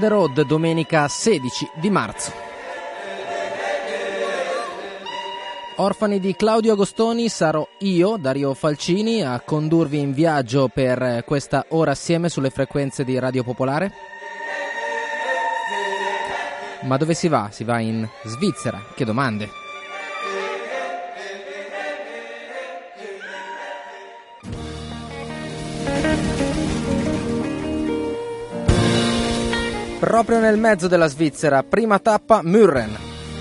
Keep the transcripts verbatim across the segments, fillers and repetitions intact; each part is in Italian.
the road domenica sedici di marzo. Orfani di Claudio Agostoni sarò io, Dario Falcini, a condurvi in viaggio per questa ora assieme sulle frequenze di Radio Popolare. Ma dove si va? Si va in Svizzera. Che domande! Proprio nel mezzo della Svizzera, prima tappa Mürren.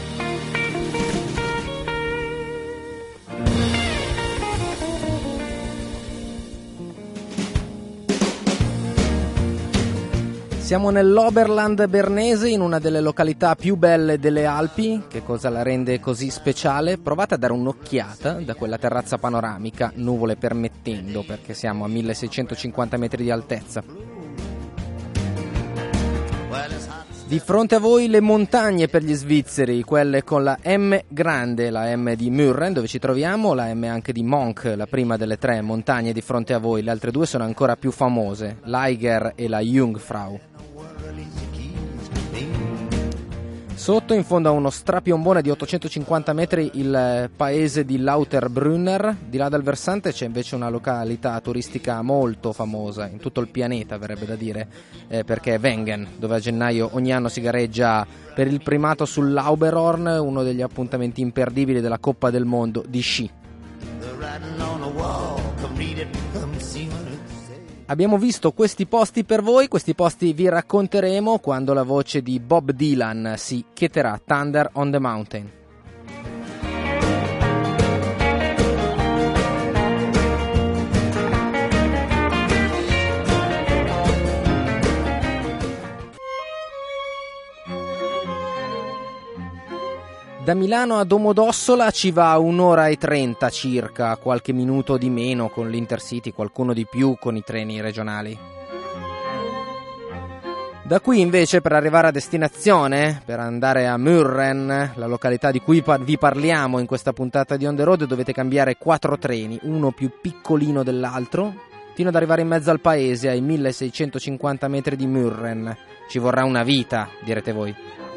Siamo nell'Oberland bernese, in una delle località più belle delle Alpi. Che cosa la rende così speciale? Provate a dare un'occhiata da quella terrazza panoramica, nuvole permettendo, perché siamo a milleseicentocinquanta metri di altezza. Di fronte a voi le montagne per gli svizzeri, quelle con la M grande, la M di Mürren dove ci troviamo, la M anche di Monk, la prima delle tre montagne di fronte a voi. Le altre due sono ancora più famose, l'Eiger e la Jungfrau. Sotto, in fondo a uno strapiombone di ottocentocinquanta metri, il paese di Lauterbrunner. Di là dal versante c'è invece una località turistica molto famosa in tutto il pianeta, verrebbe da dire, eh, perché è Wengen, dove a gennaio ogni anno si gareggia per il primato sull'Auberhorn, uno degli appuntamenti imperdibili della Coppa del Mondo di sci. Abbiamo visto questi posti per voi, questi posti vi racconteremo quando la voce di Bob Dylan si chieterà. Thunder on the Mountain. Da Milano a Domodossola ci va un'ora e trenta circa, qualche minuto di meno con l'Intercity, qualcuno di più con i treni regionali. Da qui invece, per arrivare a destinazione, per andare a Mürren, la località di cui vi parliamo in questa puntata di On The Road, dovete cambiare quattro treni, uno più piccolino dell'altro, fino ad arrivare in mezzo al paese, ai milleseicentocinquanta metri di Mürren. Ci vorrà una vita, direte voi.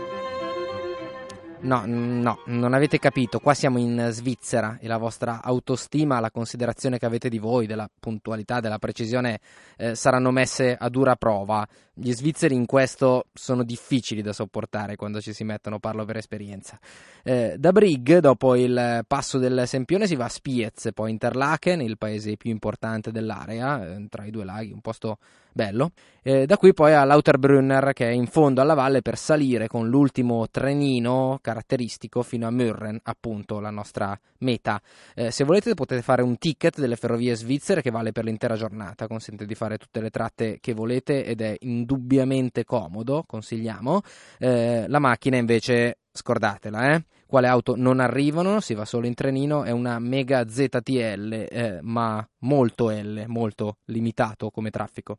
No, no, non avete capito, qua siamo in Svizzera e la vostra autostima, la considerazione che avete di voi, della puntualità, della precisione, eh, saranno messe a dura prova. Gli svizzeri in questo sono difficili da sopportare quando ci si mettono, parlo per esperienza. Eh, da Brig, dopo il passo del Sempione, si va a Spiez, poi Interlaken, il paese più importante dell'area, eh, tra i due laghi, un posto bello. Eh, da qui poi a Lauterbrunner, che è in fondo alla valle, per salire con l'ultimo trenino caratteristico fino a Mürren, appunto la nostra meta. Eh, se volete potete fare un ticket delle ferrovie svizzere che vale per l'intera giornata, consente di fare tutte le tratte che volete ed è indubbiamente comodo, consigliamo. Eh, la macchina invece scordatela, eh. Quale auto non arrivano, si va solo in trenino, è una Mega Z T L, eh, ma molto L, molto limitato come traffico.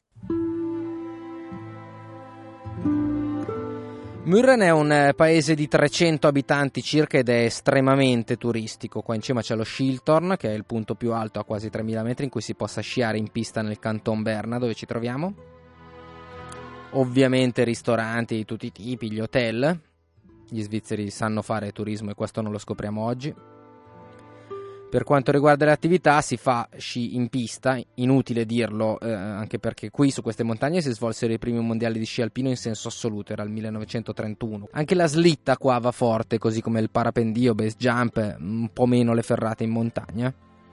Mürren è un paese di trecento abitanti circa ed è estremamente turistico. Qua in cima c'è lo Schiltorn, che è il punto più alto a quasi tremila metri in cui si possa sciare in pista nel Canton Berna, dove ci troviamo. Ovviamente ristoranti di tutti i tipi, gli hotel. Gli svizzeri sanno fare turismo e questo non lo scopriamo oggi. Per quanto riguarda le attività, si fa sci in pista, inutile dirlo, eh, anche perché qui su queste montagne si svolsero i primi mondiali di sci alpino in senso assoluto, era il millenovecentotrentuno. Anche la slitta qua va forte, così come il parapendio, base jump, un po' meno le ferrate in montagna.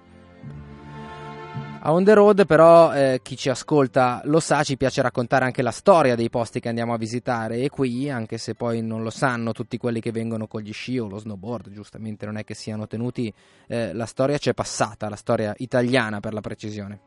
A On The Road però, eh, chi ci ascolta lo sa, ci piace raccontare anche la storia dei posti che andiamo a visitare e qui, anche se poi non lo sanno tutti quelli che vengono con gli sci o lo snowboard, giustamente non è che siano tenuti, eh, la storia c'è passata, la storia italiana per la precisione.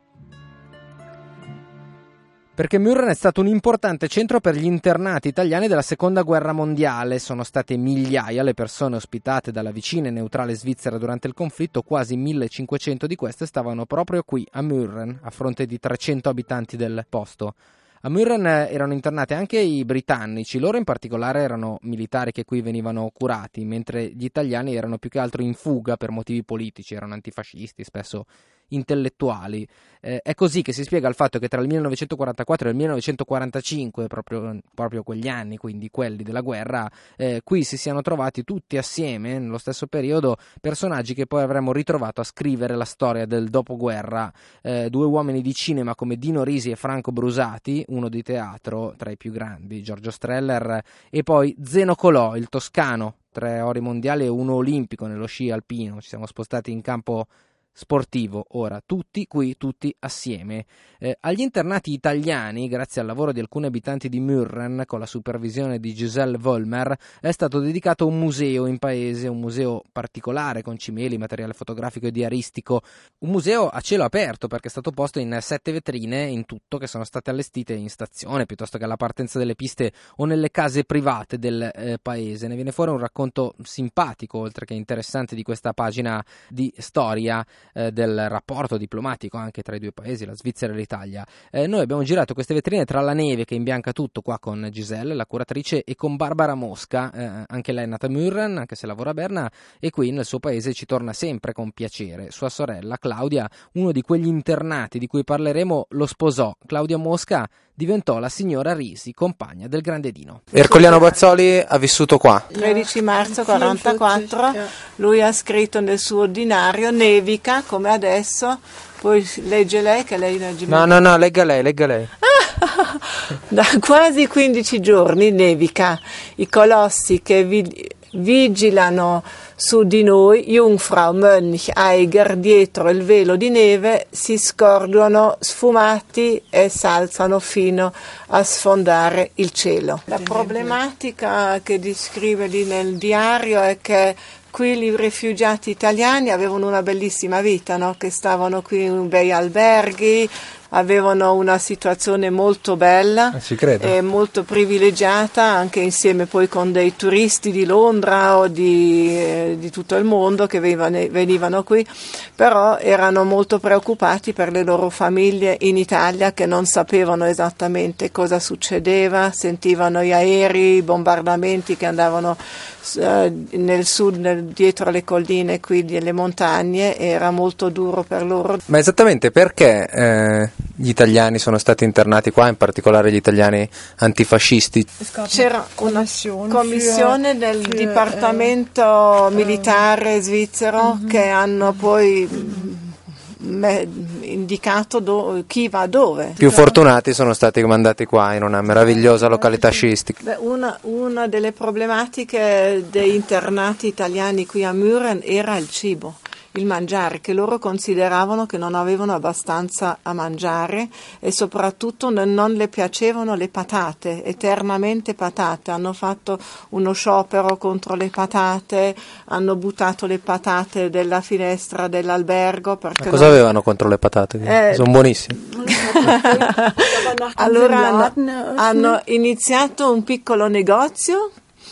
Perché Mürren è stato un importante centro per gli internati italiani della seconda guerra mondiale. Sono state migliaia le persone ospitate dalla vicina e neutrale Svizzera durante il conflitto, quasi millecinquecento di queste stavano proprio qui a Mürren, a fronte di trecento abitanti del posto. A Mürren erano internati anche i britannici, loro in particolare erano militari che qui venivano curati, mentre gli italiani erano più che altro in fuga per motivi politici, erano antifascisti, spesso intellettuali. Eh, è così che si spiega il fatto che tra il millenovecentoquarantaquattro e il millenovecentoquarantacinque, proprio, proprio quegli anni, quindi quelli della guerra, eh, qui si siano trovati tutti assieme nello stesso periodo personaggi che poi avremmo ritrovato a scrivere la storia del dopoguerra, eh, due uomini di cinema come Dino Risi e Franco Brusati, uno di teatro tra i più grandi, Giorgio Streller, e poi Zeno Colò, il toscano, tre ori mondiali e uno olimpico nello sci alpino. Ci siamo spostati in campo sportivo, ora tutti qui, tutti assieme. Eh, agli internati italiani, grazie al lavoro di alcuni abitanti di Mürren con la supervisione di Giselle Vollmer, è stato dedicato un museo in paese, un museo particolare con cimeli, materiale fotografico e diaristico, un museo a cielo aperto perché è stato posto in sette vetrine in tutto che sono state allestite in stazione piuttosto che alla partenza delle piste o nelle case private del eh, paese. Ne viene fuori un racconto simpatico oltre che interessante di questa pagina di storia Eh, del rapporto diplomatico anche tra i due paesi, la Svizzera e l'Italia. Eh, noi abbiamo girato queste vetrine tra la neve che imbianca tutto qua con Giselle, la curatrice, e con Barbara Mosca, eh, anche lei è nata a Mürren, anche se lavora a Berna, e qui nel suo paese ci torna sempre con piacere. Sua sorella Claudia, uno di quegli internati di cui parleremo, lo sposò. Claudia Mosca diventò la signora Risi, compagna del grande Dino. Ercoliano Bazzoli ha vissuto qua. tredici marzo quarantaquattro, lui ha scritto nel suo ordinario nevica come adesso, poi legge lei che lei... No, no, no, legga lei, legga lei. Da quasi quindici giorni nevica, i colossi che vi, vigilano su di noi, Jungfrau, Mönch, Eiger, dietro il velo di neve, si scordono sfumati e s'alzano fino a sfondare il cielo. La problematica che descrive lì nel diario è che qui i rifugiati italiani avevano una bellissima vita, no? Che stavano qui in bei alberghi, avevano una situazione molto bella e molto privilegiata, anche insieme poi con dei turisti di Londra o di, eh, di tutto il mondo che venivano, venivano qui, però erano molto preoccupati per le loro famiglie in Italia che non sapevano esattamente cosa succedeva, sentivano gli aerei, i bombardamenti che andavano eh, nel sud, nel, dietro le colline qui delle montagne, era molto duro per loro. Ma esattamente perché eh, gli italiani sono stati internati qua, in particolare gli italiani antifascisti? C'era una commissione del dipartimento militare svizzero mm-hmm. che hanno poi indicato do, chi va dove. Più fortunati sono stati mandati qua in una meravigliosa località sciistica. Beh, una, una delle problematiche dei internati italiani qui a Mürren era il cibo, il mangiare, che loro consideravano che non avevano abbastanza a mangiare e soprattutto non, non le piacevano le patate, eternamente patate. Hanno fatto uno sciopero contro le patate, hanno buttato le patate dalla finestra dell'albergo. Perché Ma cosa non... avevano contro le patate? Eh, sono buonissime. Allora hanno, hanno iniziato un piccolo negozio,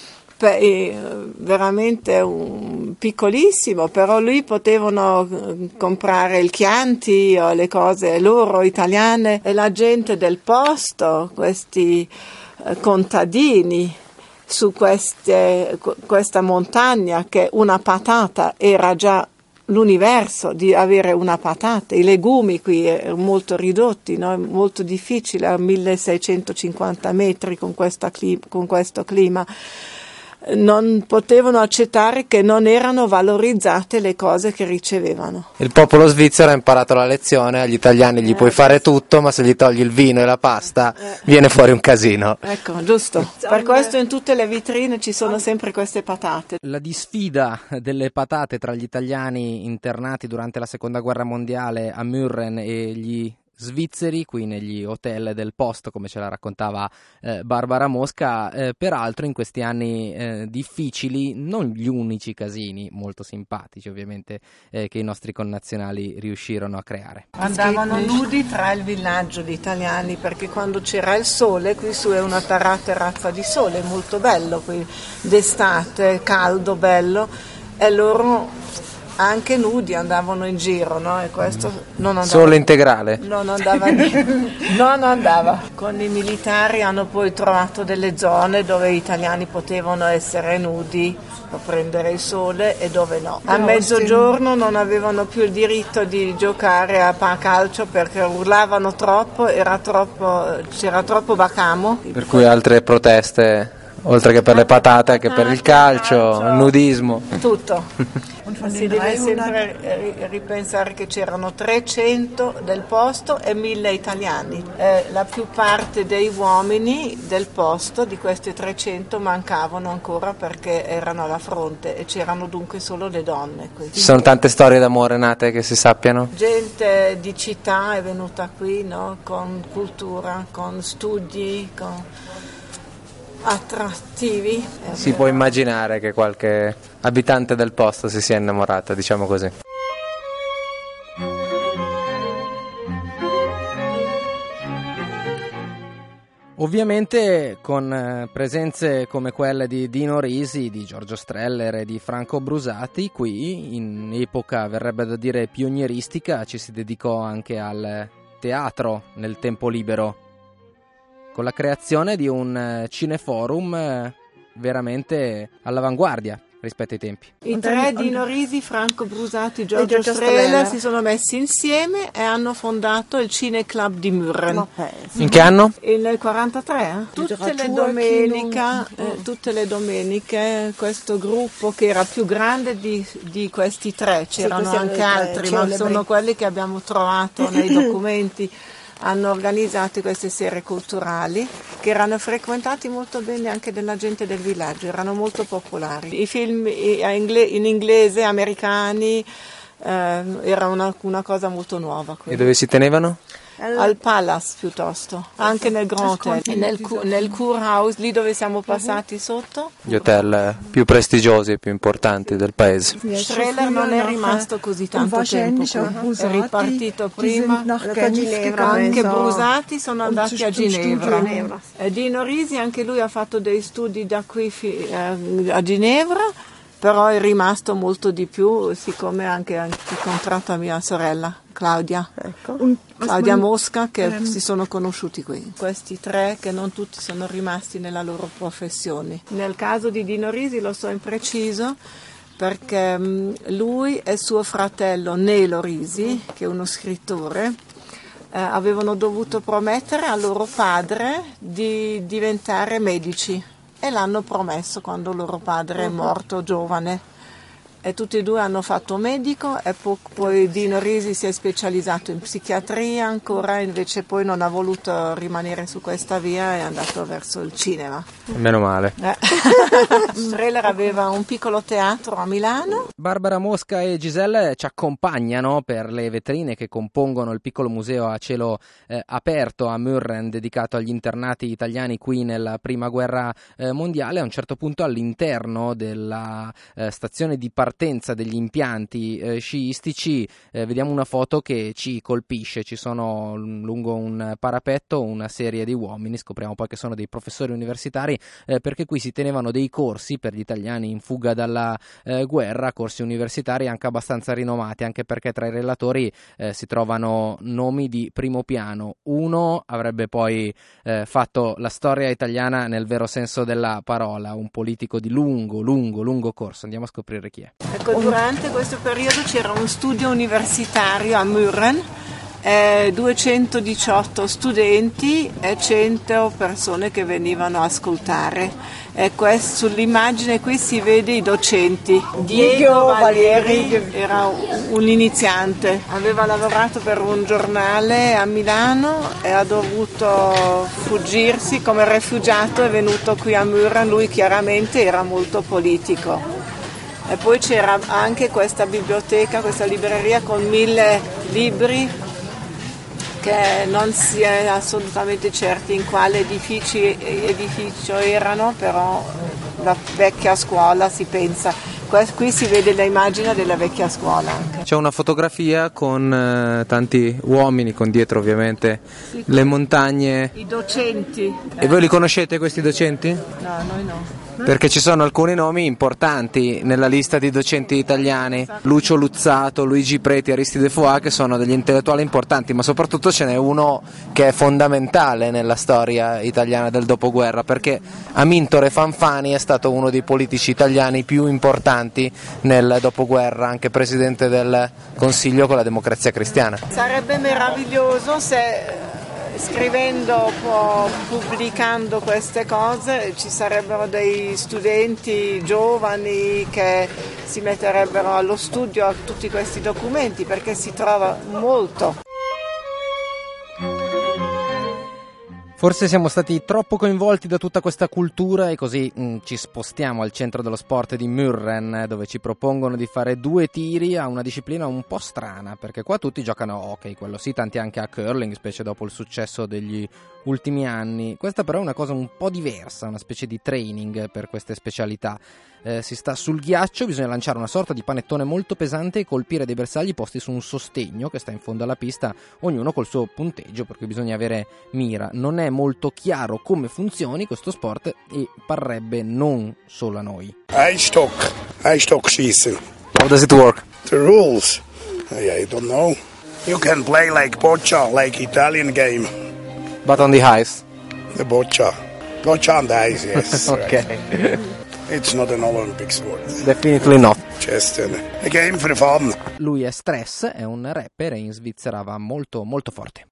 veramente un piccolissimo, però lì potevano comprare il Chianti o le cose loro italiane, e la gente del posto, questi contadini su queste, questa montagna, che una patata era già l'universo, di avere una patata, i legumi qui erano molto ridotti, no? Molto difficile a milleseicentocinquanta metri con, questa cli- con questo clima. Non potevano accettare che non erano valorizzate le cose che ricevevano. Il popolo svizzero ha imparato la lezione, agli italiani gli eh, puoi fare tutto, ma se gli togli il vino e la pasta eh. viene fuori un casino. Ecco, giusto. Per questo in tutte le vetrine ci sono sempre queste patate. La disfida delle patate tra gli italiani internati durante la seconda guerra mondiale a Mürren e gli svizzeri qui negli hotel del posto, come ce la raccontava eh, Barbara Mosca, eh, peraltro in questi anni eh, difficili, non gli unici casini molto simpatici ovviamente eh, che i nostri connazionali riuscirono a creare. Andavano nudi tra il villaggio di italiani, perché quando c'era il sole, qui su è una tarata razza di sole, molto bello qui d'estate, caldo, bello, e loro anche nudi andavano in giro, no? E questo non andava. Solo integrale? Non andava non andava. Con i militari hanno poi trovato delle zone dove gli italiani potevano essere nudi per prendere il sole e dove no. A mezzogiorno non avevano più il diritto di giocare a calcio perché urlavano troppo, era troppo, c'era troppo bacamo. Per cui altre proteste, oltre che per le patate, anche per il calcio, il nudismo. Tutto. Si deve sempre ripensare che c'erano trecento del posto e mille italiani. Eh, la più parte dei uomini del posto, di questi trecento, mancavano ancora perché erano alla fronte e c'erano dunque solo le donne qui. Ci sono tante storie d'amore nate che si sappiano? Gente di città è venuta qui, no? Con cultura, con studi, con attrattivi. Si può immaginare che qualche abitante del posto si sia innamorata, diciamo così. Ovviamente con presenze come quelle di Dino Risi, di Giorgio Streller e di Franco Brusati, qui in epoca verrebbe da dire pionieristica ci si dedicò anche al teatro nel tempo libero, con la creazione di un cineforum veramente all'avanguardia rispetto ai tempi. I tre, Dino Risi, Franco Brusati, Giorgio, Giorgio Streller, si sono messi insieme e hanno fondato il Cineclub di Murren. In che anno? Nel quarantatré. Eh? Tutte le domenica, eh, tutte le domeniche questo gruppo che era più grande di, di questi tre, c'erano sì, anche altri, ma sono quelli che abbiamo trovato nei documenti. Hanno organizzato queste sere culturali che erano frequentati molto bene anche dalla gente del villaggio, erano molto popolari. I film in inglese, americani, eh, era una, una cosa molto nuova. E dove si tenevano? Al Palace piuttosto, anche nel Grand Hotel, nel, nel Kurhaus, lì dove siamo passati sotto. Gli hotel più prestigiosi e più importanti del paese. Streller non è rimasto così tanto tempo qui, è ripartito prima, anche Brusati sono andati a Ginevra. Dino Risi anche lui ha fatto dei studi da qui a Ginevra, però è rimasto molto di più, siccome anche ha incontrato mia sorella Claudia, ecco. Claudia Mosca, che ehm. si sono conosciuti qui. Questi tre che non tutti sono rimasti nella loro professione. Nel caso di Dino Risi lo so in preciso perché mh, lui e suo fratello Nelo Risi, che è uno scrittore, eh, avevano dovuto promettere al loro padre di diventare medici. E l'hanno promesso quando loro padre è morto giovane e tutti e due hanno fatto medico e po- poi Dino Risi si è specializzato in psichiatria ancora, invece poi non ha voluto rimanere su questa via e è andato verso il cinema. Meno male. Eh. Streller aveva un piccolo teatro a Milano. Barbara Mosca e Giselle ci accompagnano per le vetrine che compongono il piccolo museo a cielo eh, aperto a Murren dedicato agli internati italiani qui nella prima guerra eh, mondiale. A un certo punto all'interno della eh, stazione di partenza degli impianti eh, sciistici eh, vediamo una foto che ci colpisce. Ci sono lungo un parapetto una serie di uomini, scopriamo poi che sono dei professori universitari eh, perché qui si tenevano dei corsi per gli italiani in fuga dalla eh, guerra, corsi universitari anche abbastanza rinomati, anche perché tra i relatori eh, si trovano nomi di primo piano. Uno avrebbe poi eh, fatto la storia italiana nel vero senso della parola, un politico di lungo, lungo, lungo corso. Andiamo a scoprire chi è. Ecco, durante questo periodo c'era un studio universitario a Murren, eh, duecentodiciotto studenti e cento persone che venivano a ascoltare. E questo, sull'immagine qui si vede i docenti. Diego Valeri era un iniziante, aveva lavorato per un giornale a Milano e ha dovuto fuggirsi come rifugiato, è venuto qui a Murren, lui chiaramente era molto politico. E poi c'era anche questa biblioteca, questa libreria con mille libri che non si è assolutamente certi in quale edifici, edificio erano, però la vecchia scuola si pensa. Qui si vede l'immagine della vecchia scuola anche. C'è una fotografia con eh, tanti uomini, con dietro ovviamente sì, le montagne. I docenti. E voi li conoscete questi docenti? No, noi no. Perché ci sono alcuni nomi importanti nella lista di docenti italiani, Lucio Luzzato, Luigi Preti, Aristide Foà, che sono degli intellettuali importanti, ma soprattutto ce n'è uno che è fondamentale nella storia italiana del dopoguerra, perché Amintore Fanfani è stato uno dei politici italiani più importanti nel dopoguerra, anche presidente del Consiglio con la Democrazia Cristiana. Sarebbe meraviglioso se scrivendo, pubblicando queste cose, ci sarebbero dei studenti giovani che si metterebbero allo studio a tutti questi documenti, perché si trova molto. Forse siamo stati troppo coinvolti da tutta questa cultura e così mh, ci spostiamo al centro dello sport di Mürren, dove ci propongono di fare due tiri a una disciplina un po' strana, perché qua tutti giocano a hockey, quello sì, tanti anche a curling, specie dopo il successo degli ultimi anni. Questa però è una cosa un po' diversa, una specie di training per queste specialità. Eh, si sta sul ghiaccio, bisogna lanciare una sorta di panettone molto pesante e colpire dei bersagli posti su un sostegno che sta in fondo alla pista, ognuno col suo punteggio, perché bisogna avere mira. Non è molto chiaro come funzioni questo sport e parrebbe non solo a noi. Eisstock, Eisstockschießen. How does it work? The rules? I don't know. You can play like boccia, like Italian game. But on the ice? The boccia. Boccia on the ice, yes. Okay. Right. It's not an Olympic sport. Definitely not. Just a, a game for fun. Lui è Stress, è un rapper e in Svizzera va molto molto forte.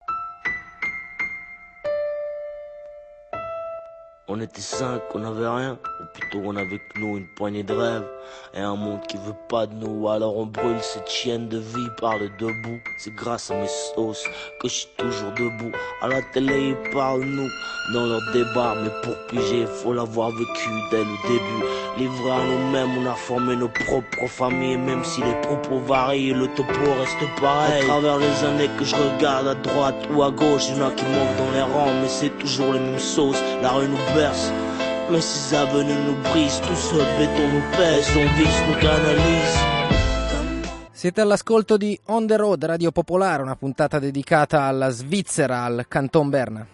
On était cinq, on n'avait rien, ou plutôt on avait que nous une poignée de rêves, et un monde qui veut pas de nous, alors on brûle cette chienne de vie par le debout. C'est grâce à mes sauces que je suis toujours debout. À la télé ils parlent nous, dans leurs débats, mais pour piger faut l'avoir vécu dès le début. Livré à nous-mêmes, on a formé nos propres familles, même si les propos varient, le topo reste pareil. À travers les années que je regarde à droite ou à gauche, il y en a qui montent dans les rangs, mais c'est toujours les mêmes sauces. La rue nous berce, mais ces avenues nous brisent, tout ce béton nous pèse, on vise, nous canalise. Siete all'ascolto di On The Road, Radio Popolare, una puntata dedicata alla Svizzera, al Canton Berna.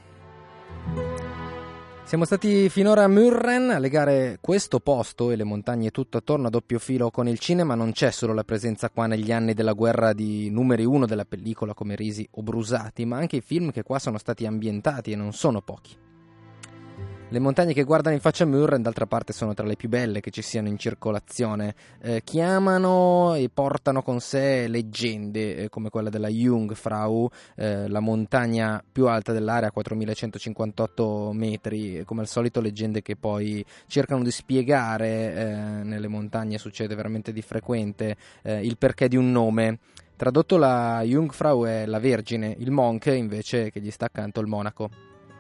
Siamo stati finora a Mürren a legare questo posto e le montagne tutto attorno a doppio filo con il cinema. Non c'è solo la presenza qua negli anni della guerra di numeri uno della pellicola come Risi o Brusati, ma anche i film che qua sono stati ambientati e non sono pochi. Le montagne che guardano in faccia a Mürren, d'altra parte, sono tra le più belle che ci siano in circolazione. Eh, chiamano e portano con sé leggende eh, come quella della Jungfrau, eh, la montagna più alta dell'area, quattromilacentocinquantotto metri. Come al solito leggende che poi cercano di spiegare, eh, nelle montagne succede veramente di frequente, eh, il perché di un nome. Tradotto la Jungfrau è la Vergine, il Monk invece che gli sta accanto il monaco.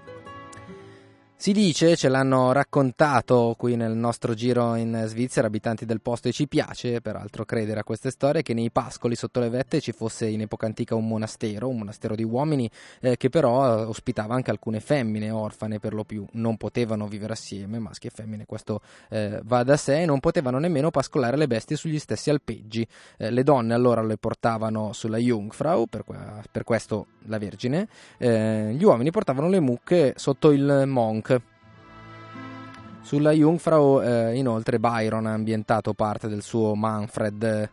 Si dice, ce l'hanno raccontato qui nel nostro giro in Svizzera, abitanti del posto, e ci piace peraltro credere a queste storie, che nei pascoli sotto le vette ci fosse in epoca antica un monastero, un monastero di uomini, eh, che però ospitava anche alcune femmine orfane per lo più. Non potevano vivere assieme, maschi e femmine, questo eh, va da sé, e non potevano nemmeno pascolare le bestie sugli stessi alpeggi. Eh, le donne allora le portavano sulla Jungfrau, per, que- per questo la Vergine, eh, gli uomini portavano le mucche sotto il Monk. Sulla Jungfrau eh, inoltre Byron ha ambientato parte del suo Manfred.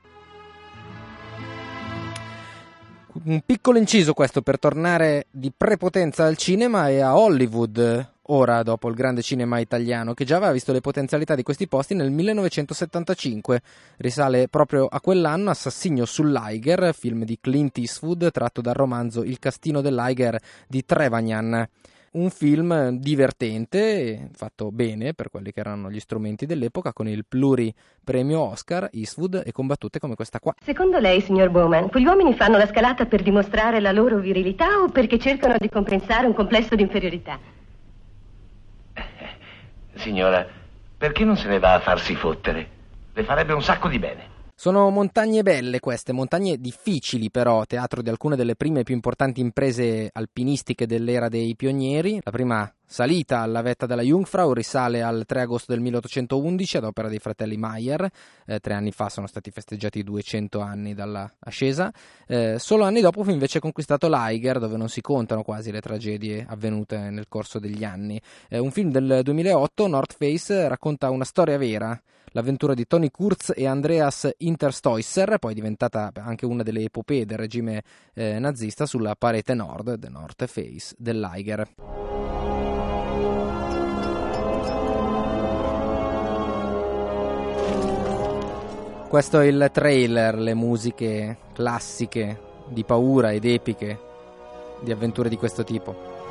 Un piccolo inciso questo per tornare di prepotenza al cinema e a Hollywood, ora dopo il grande cinema italiano, che già aveva visto le potenzialità di questi posti nel millenovecentosettantacinque. Risale proprio a quell'anno Assassinio sull'Eiger, film di Clint Eastwood tratto dal romanzo Il castino dell'Eiger di Trevanyan. Un film divertente, fatto bene per quelli che erano gli strumenti dell'epoca, con il pluripremio Oscar, Eastwood, e con battute come questa qua. Secondo lei, signor Bowman, quegli uomini fanno la scalata per dimostrare la loro virilità o perché cercano di compensare un complesso di inferiorità? Signora, perché non se ne va a farsi fottere? Le farebbe un sacco di bene. Sono montagne belle queste, montagne difficili però, teatro di alcune delle prime e più importanti imprese alpinistiche dell'era dei pionieri. La prima salita alla vetta della Jungfrau risale al tre agosto del milleottocentoundici ad opera dei fratelli Mayer. Eh, tre anni fa sono stati festeggiati i duecento anni dalla ascesa. Eh, solo anni dopo fu invece conquistato l'Eiger, dove non si contano quasi le tragedie avvenute nel corso degli anni. Eh, un film del duemilaotto, North Face, racconta una storia vera, l'avventura di Tony Kurz e Andreas Interstoisser, poi diventata anche una delle epopee del regime eh, nazista, sulla parete nord, the North Face, dell'Eiger. Questo è il trailer, le musiche classiche di paura ed epiche di avventure di questo tipo.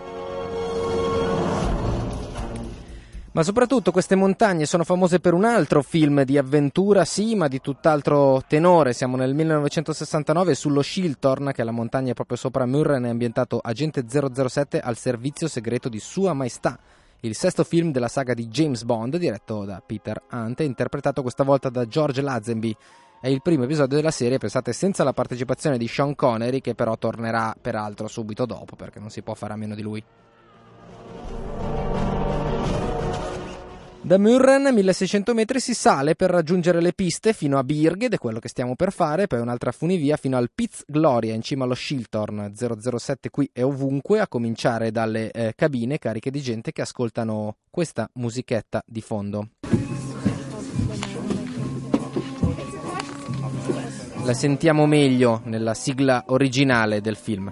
Ma soprattutto queste montagne sono famose per un altro film di avventura, sì, ma di tutt'altro tenore. Siamo nel millenovecentosessantanove, sullo Schiltorn, che è la montagna proprio sopra Murren, è ambientato Agente zero zero sette al servizio segreto di Sua Maestà, il sesto film della saga di James Bond, diretto da Peter Hunt e interpretato questa volta da George Lazenby. È il primo episodio della serie, pensate, senza la partecipazione di Sean Connery, che però tornerà peraltro subito dopo, perché non si può fare a meno di lui. Da Murren, milleseicento metri, si sale per raggiungere le piste fino a Birg, ed è quello che stiamo per fare, poi un'altra funivia fino al Piz Gloria in cima allo Schiltorn. zero zero sette qui è ovunque, a cominciare dalle eh, cabine cariche di gente che ascoltano questa musichetta di fondo. La sentiamo meglio nella sigla originale del film.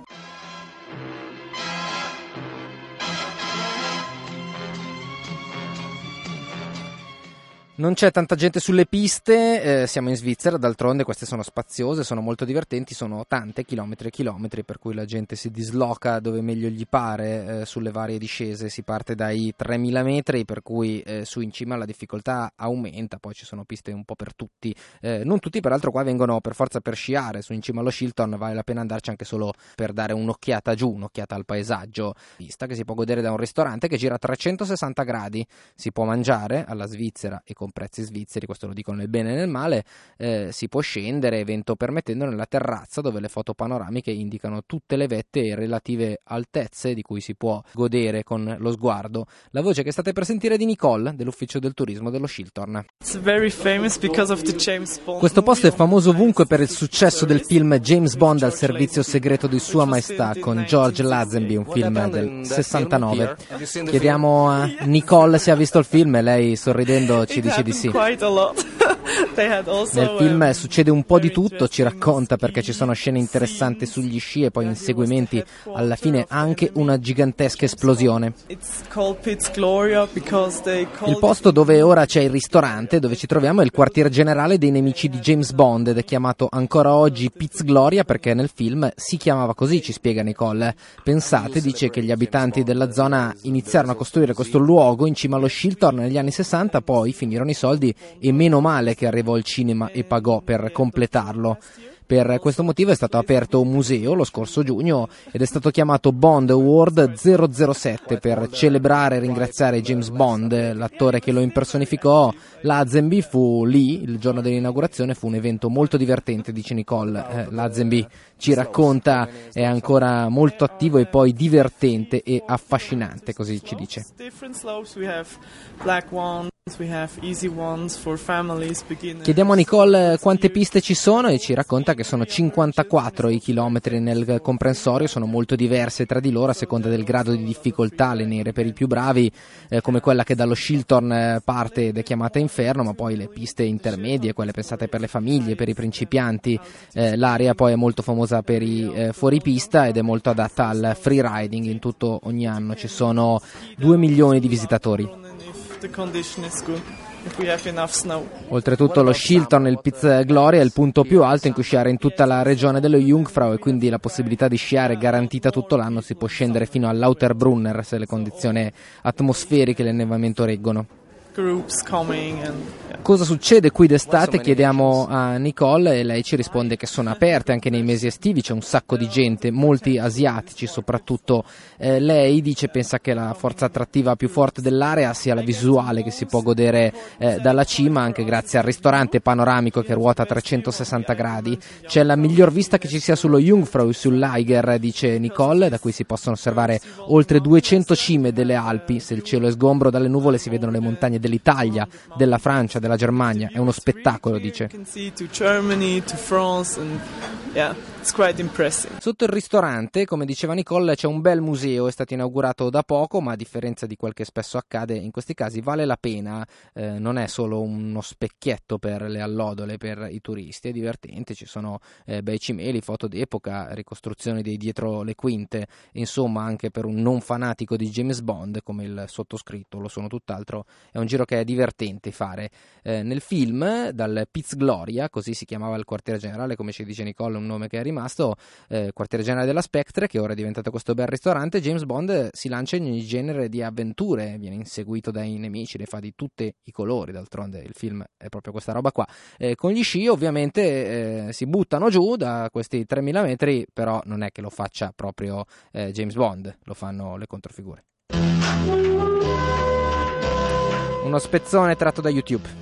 Non c'è tanta gente sulle piste, eh, siamo in Svizzera, d'altronde queste sono spaziose, sono molto divertenti, sono tante, chilometri e chilometri, per cui la gente si disloca dove meglio gli pare eh, sulle varie discese. Si parte dai tremila metri, per cui eh, su in cima la difficoltà aumenta, poi ci sono piste un po' per tutti, eh, non tutti peraltro qua vengono per forza per sciare, su in cima allo Schiltorn vale la pena andarci anche solo per dare un'occhiata giù, un'occhiata al paesaggio, pista che si può godere da un ristorante che gira a trecentosessanta gradi, si può mangiare alla Svizzera e con prezzi svizzeri, questo lo dicono nel bene e nel male, eh, si può scendere, evento permettendo, nella terrazza dove le foto panoramiche indicano tutte le vette e relative altezze di cui si può godere con lo sguardo. La voce che state per sentire è di Nicole, dell'ufficio del turismo dello Schiltorn. Questo posto è famoso ovunque per il successo del film James Bond al servizio segreto di Sua Maestà con George Lazenby, un film del sessantanove. Chiediamo a Nicole se ha visto il film e lei, sorridendo, ci dice di sì. Nel film succede un po' di tutto, ci racconta, perché ci sono scene interessanti sugli sci e poi inseguimenti, alla fine anche una gigantesca esplosione. Il posto dove ora c'è il ristorante, dove ci troviamo, è il quartier generale dei nemici di James Bond ed è chiamato ancora oggi Piz Gloria perché nel film si chiamava così, ci spiega Nicole. Pensate, dice, che gli abitanti della zona iniziarono a costruire questo luogo in cima allo Schiltorn negli anni sessanta, poi finirono i soldi e meno male che arrivò il cinema e pagò per completarlo. Per questo motivo è stato aperto un museo lo scorso giugno ed è stato chiamato Bond Award zero zero sette per celebrare e ringraziare James Bond, l'attore che lo impersonificò. Lazenby fu lì il giorno dell'inaugurazione, fu un evento molto divertente, dice Nicole. Eh, Lazenby ci racconta, è ancora molto attivo e poi divertente e affascinante, così ci dice. Chiediamo a Nicole quante piste ci sono e ci racconta che sono cinquantaquattro i chilometri nel comprensorio, sono molto diverse tra di loro a seconda del grado di difficoltà, le nere per i più bravi, eh, come quella che dallo Schiltorn parte ed è chiamata Inferno, ma poi le piste intermedie, quelle pensate per le famiglie, per i principianti. Eh, l'area poi è molto famosa per i eh, fuoripista ed è molto adatta al freeriding. In tutto ogni anno ci sono due milioni di visitatori. Oltretutto lo Schiltorn, il Piz Gloria, è il punto più alto in cui sciare in tutta la regione dello Jungfrau e quindi la possibilità di sciare è garantita tutto l'anno. Si può scendere fino all'Auterbrunner se le condizioni atmosferiche e l'annevamento reggono. Cosa succede qui d'estate? Chiediamo a Nicole e lei ci risponde che sono aperte anche nei mesi estivi, c'è un sacco di gente, molti asiatici soprattutto. Eh, lei dice pensa che la forza attrattiva più forte dell'area sia la visuale che si può godere eh, dalla cima, anche grazie al ristorante panoramico che ruota a trecentosessanta gradi. C'è la miglior vista che ci sia sullo Jungfrau, sull'Eiger, dice Nicole, da cui si possono osservare oltre duecento cime delle Alpi. Se il cielo è sgombro dalle nuvole si vedono le montagne dell'Italia, della Francia, della Germania. È uno spettacolo, dice. Sotto il ristorante, come diceva Nicole, c'è un bel museo, è stato inaugurato da poco, ma a differenza di quel che spesso accade in questi casi vale la pena, eh, non è solo uno specchietto per le allodole, per i turisti, è divertente, ci sono eh, bei cimeli, foto d'epoca, ricostruzioni dei dietro le quinte, insomma anche per un non fanatico di James Bond come il sottoscritto, lo sono tutt'altro, è un giro che è divertente fare. Eh, nel film, dal Piz Gloria, così si chiamava il quartiere generale, come ci dice Nicole, un nome che è rimasto, eh, quartiere generale della Spectre, che ora è diventato questo bel ristorante, James Bond si lancia in ogni genere di avventure, viene inseguito dai nemici, le fa di tutti i colori, d'altronde il film è proprio questa roba qua. Eh, con gli sci ovviamente eh, si buttano giù da questi tremila metri, però non è che lo faccia proprio eh, James Bond, lo fanno le controfigure. Uno spezzone tratto da YouTube.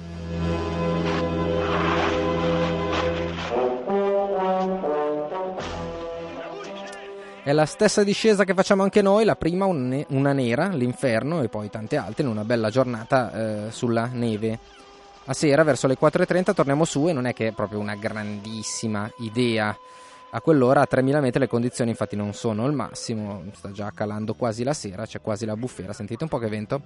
È la stessa discesa che facciamo anche noi, la prima una nera, l'inferno, e poi tante altre in una bella giornata eh, sulla neve. A sera, verso le quattro e trenta, torniamo su e non è che è proprio una grandissima idea. A quell'ora a tremila metri le condizioni infatti non sono il massimo, sta già calando quasi la sera, c'è quasi la bufera, sentite un po' che vento?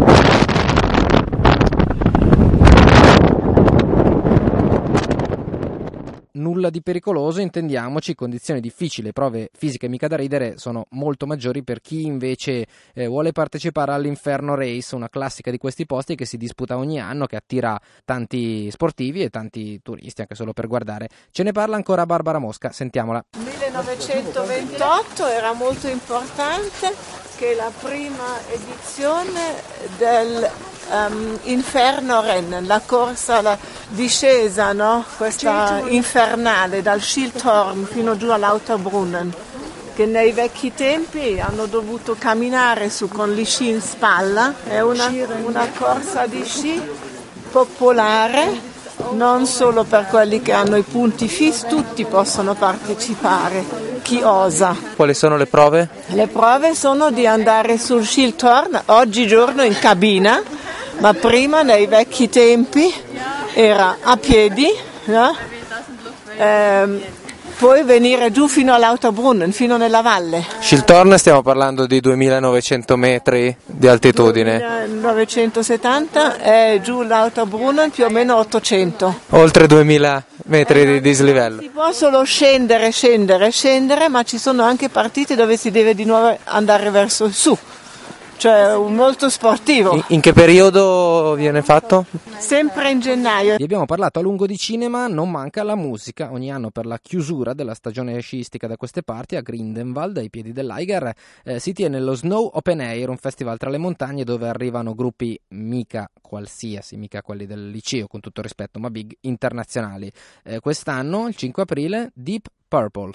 Nulla di pericoloso, intendiamoci, condizioni difficili, prove fisiche mica da ridere sono molto maggiori per chi invece eh, vuole partecipare all'Inferno Race, una classica di questi posti che si disputa ogni anno, che attira tanti sportivi e tanti turisti anche solo per guardare. Ce ne parla ancora Barbara Mosca, sentiamola. millenovecentoventotto era molto importante che la prima edizione del um, Inferno Rennen, la corsa, la discesa, no? Questa infernale dal Schildhorn fino giù all'Auterbrunnen, che nei vecchi tempi hanno dovuto camminare su con gli sci in spalla. È una, una corsa di sci popolare, non solo per quelli che hanno i punti F I S, tutti possono partecipare, chi osa. Quali sono le prove? Le prove sono di andare sul Schildhorn, oggigiorno in cabina, ma prima nei vecchi tempi era a piedi, no? ehm, poi venire giù fino all'Auterbrunnen, fino nella valle. Schildhorn stiamo parlando di duemilanovecento metri di altitudine. duemilanovecentosettanta e giù l'Auterbrunnen più o meno ottocento. Oltre duemila metri di dislivello. Si può solo scendere, scendere, scendere, ma ci sono anche partite dove si deve di nuovo andare verso su. Cioè molto sportivo. In, in che periodo viene fatto? Sempre in gennaio. Vi abbiamo parlato a lungo di cinema, non manca la musica. Ogni anno per la chiusura della stagione sciistica da queste parti a Grindelwald, ai piedi dell'Eiger, eh, si tiene lo Snow Open Air, un festival tra le montagne dove arrivano gruppi mica qualsiasi, mica quelli del liceo con tutto il rispetto, ma big internazionali. Eh, quest'anno, il cinque aprile, Deep Purple.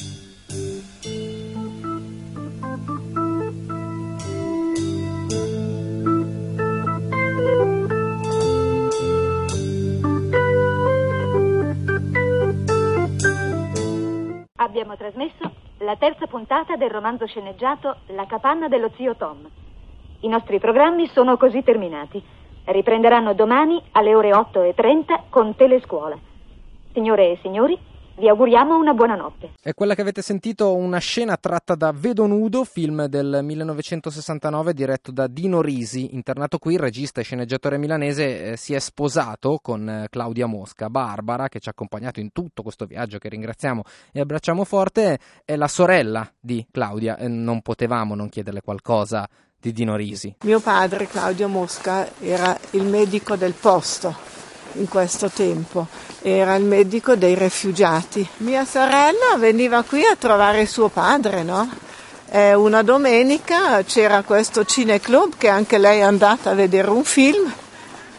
Abbiamo trasmesso la terza puntata del romanzo sceneggiato La capanna dello zio Tom. I nostri programmi sono così terminati. Riprenderanno domani alle ore otto e trenta con Telescuola. Signore e signori, vi auguriamo una buona notte. È quella che avete sentito, una scena tratta da Vedo Nudo, film del millenovecentosessantanove diretto da Dino Risi. Internato qui, il regista e sceneggiatore milanese eh, si è sposato con eh, Claudia Mosca. Barbara, che ci ha accompagnato in tutto questo viaggio, che ringraziamo e abbracciamo forte, è la sorella di Claudia e non potevamo non chiederle qualcosa di Dino Risi. Mio padre, Claudio Mosca, era il medico del posto. In questo tempo era il medico dei rifugiati. Mia sorella veniva qui a trovare suo padre, no? E una domenica c'era questo cineclub che anche lei è andata a vedere un film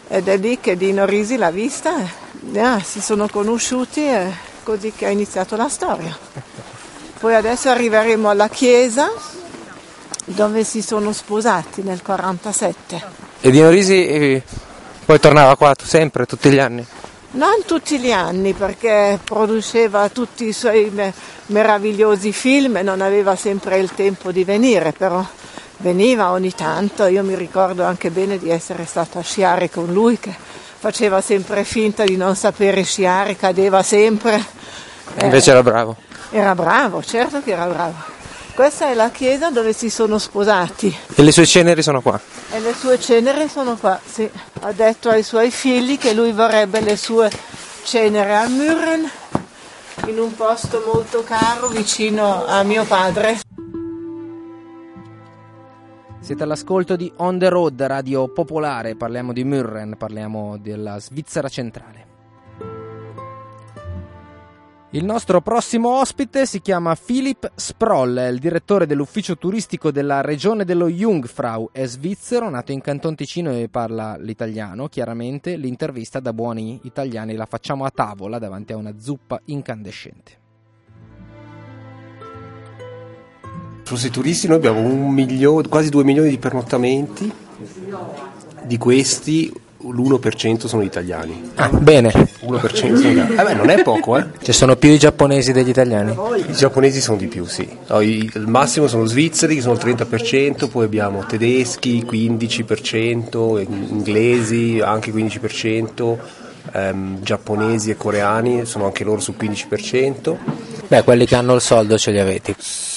ed è lì che Dino Risi l'ha vista e yeah, si sono conosciuti e così che è iniziato la storia. Poi adesso arriveremo alla chiesa dove si sono sposati nel quarantasette. E Dino Risi eh, poi tornava qua sempre, tutti gli anni? Non tutti gli anni, perché produceva tutti i suoi me- meravigliosi film e non aveva sempre il tempo di venire, però veniva ogni tanto. Io mi ricordo anche bene di essere stata a sciare con lui, che faceva sempre finta di non sapere sciare, cadeva sempre. E invece eh, era bravo. Era bravo, certo che era bravo. Questa è la chiesa dove si sono sposati. E le sue ceneri sono qua? E le sue ceneri sono qua, sì. Ha detto ai suoi figli che lui vorrebbe le sue ceneri a Mürren, in un posto molto caro vicino a mio padre. Siete all'ascolto di On The Road, radio popolare, parliamo di Mürren, parliamo della Svizzera centrale. Il nostro prossimo ospite si chiama Philipp Sproll, è il direttore dell'ufficio turistico della regione dello Jungfrau, è svizzero, nato in Canton Ticino e parla l'italiano. Chiaramente l'intervista da buoni italiani la facciamo a tavola davanti a una zuppa incandescente. Flussi turisti, noi abbiamo un milione, quasi due milioni di pernottamenti, di questi l'uno per cento sono italiani. Ah, bene. uno per cento sono italiani. Eh beh, non è poco, eh. Ci sono più i giapponesi degli italiani? I giapponesi sono di più, sì. Il massimo sono svizzeri, che sono il trenta per cento, poi abbiamo tedeschi, quindici per cento, inglesi, anche quindici per cento, ehm, giapponesi e coreani, sono anche loro sul quindici per cento. Beh, quelli che hanno il soldo ce li avete.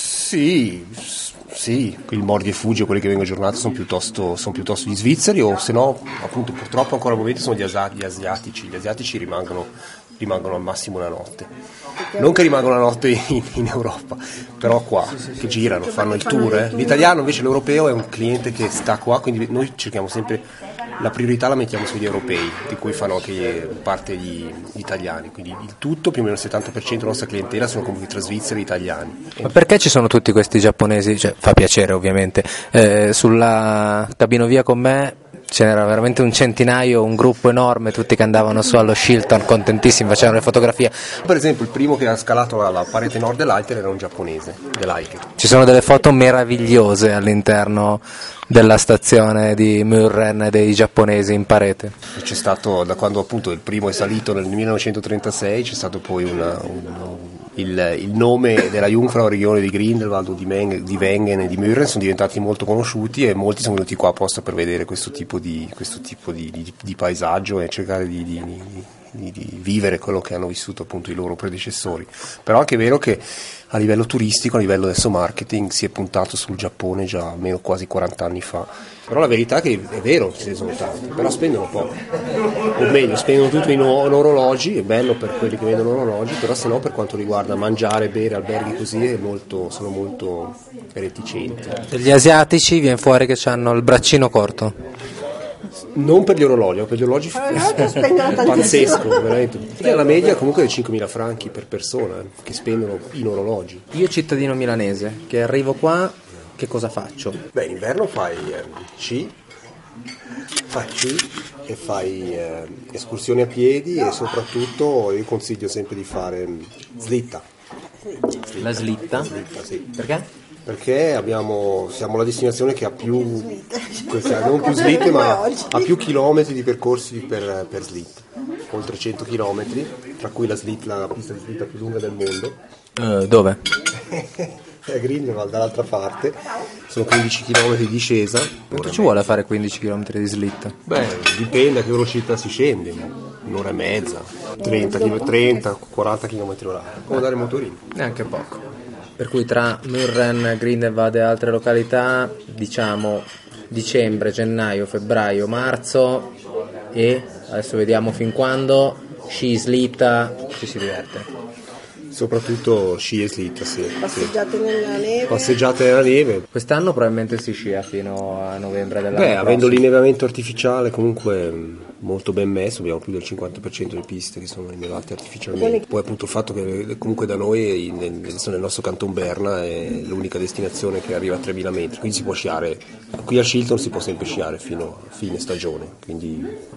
Sì, sì, il mordi e fuggi, quelli che vengono aggiornati sono piuttosto, sono piuttosto gli svizzeri, o se no, appunto, purtroppo ancora al momento sono gli, asa- gli asiatici. Gli asiatici rimangono, rimangono al massimo una notte. Non che rimangono una notte in, in Europa, però qua, che girano, fanno il tour. Eh. L'italiano invece, l'europeo, è un cliente che sta qua, quindi noi cerchiamo sempre, la priorità la mettiamo sugli europei, di cui fanno anche parte gli, gli italiani, quindi il tutto, più o meno il settanta per cento della nostra clientela sono comunque tra svizzeri e italiani. Ma perché ci sono tutti questi giapponesi? Cioè, fa piacere ovviamente, eh, sulla cabinovia con me ce n'era veramente un centinaio, un gruppo enorme, tutti che andavano su allo Shilton contentissimi, facevano le fotografie. Per esempio il primo che ha scalato la, la parete nord dell'Alter era un giapponese, dell'Aiker. Ci sono delle foto meravigliose all'interno della stazione di Mürren dei giapponesi in parete. C'è stato, da quando appunto il primo è salito nel millenovecentotrentasei, c'è stato poi una, un, il, il nome della Jungfrau, regione di Grindelwald, di, Meng, di Wengen e di Mürren sono diventati molto conosciuti e molti sono venuti qua apposta per vedere questo tipo di, questo tipo di, di, di paesaggio e cercare di, di, di, di vivere quello che hanno vissuto appunto i loro predecessori. Però è anche vero che a livello turistico, a livello adesso marketing, si è puntato sul Giappone già almeno quasi quaranta anni fa. Però la verità è che è vero che sono tanti, però spendono poco. O meglio, spendono tutto in, o- in orologi, è bello per quelli che vendono orologi, però se no per quanto riguarda mangiare, bere, alberghi così, è molto, sono molto reticenti. Degli asiatici viene fuori che hanno il braccino corto. Non per gli orologi, per gli orologi è pazzesco, veramente. La media comunque è di cinquemila franchi per persona, eh, che spendono in orologi. Io cittadino milanese, che arrivo qua, che cosa faccio? Beh, in inverno fai eh, sci, fai sci e fai eh, escursioni a piedi e soprattutto io consiglio sempre di fare mh, slitta. slitta. La slitta? Slitta, sì. Perché? Perché abbiamo, siamo la destinazione che ha più, questa, non più slitte, ma ha più chilometri di percorsi per, per slitta, oltre cento chilometri, tra cui la slitta, la pista di slitta più lunga del mondo. Uh, dove? A Grindelwald, dall'altra parte, sono quindici chilometri di discesa. Quanto ci vuole fare quindici chilometri di slitta? Beh, dipende a che velocità si scende, un'ora e mezza, trenta, quaranta chilometri orari, come dare motorino. Neanche poco. Per cui tra Mürren, Grindelwald e altre località, diciamo dicembre, gennaio, febbraio, marzo e adesso vediamo fin quando, sci, slitta, ci si diverte. Soprattutto sci e slitta, sì. Passeggiate sì. nella neve. Passeggiate nella neve. Quest'anno probabilmente si scia fino a novembre dell'anno Beh, prossimo. avendo l'innevamento artificiale comunque molto ben messo, abbiamo più del cinquanta per cento di piste che sono innevate artificialmente. Poi appunto il fatto che comunque da noi, nel, nel nostro Canton Berna, è l'unica destinazione che arriva a tremila metri, quindi si può sciare. Qui a Shilton si può sempre sciare fino a fine stagione, quindi